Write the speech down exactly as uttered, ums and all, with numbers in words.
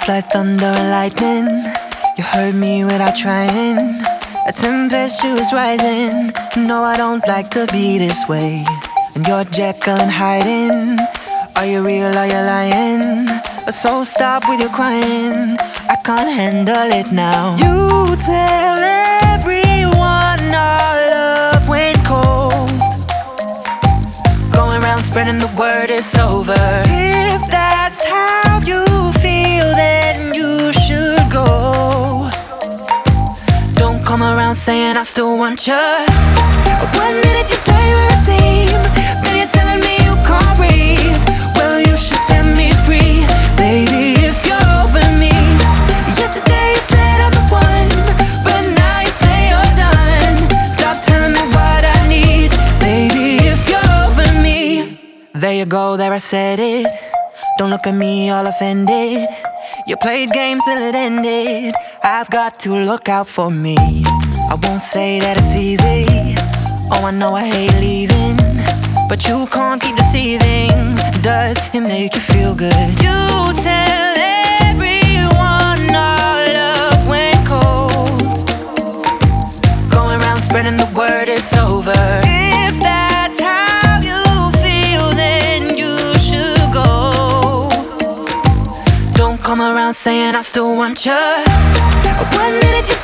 It's like thunder and lightning. You hurt me without trying. A temperature is rising. No, I don't like to be this way. And you're Jekyll and hiding. Are you real, are you lying? So stop with your crying. I can't handle it now. You tell everyone our love went cold. Going around spreading the word it's over. If that's how you feel, then you should go. Don't come around saying I still want you. One minute you say we're a team, then you're telling me you can't breathe. Well, you should set me free, baby, if you're over me. Yesterday you said I'm the one, but now you say you're done. Stop telling me what I need, baby, if you're over me. There you go, there I said it. Don't look at me all offended. You played games till it ended. I've got to look out for me. I won't say that it's easy. Oh, I know I hate leaving, but you can't keep deceiving. Does it make you feel good? You tell everyone our love went cold. Going around spreading the word it's over. If that's how you feel, then you should go. Don't come around saying I still want you. One minute you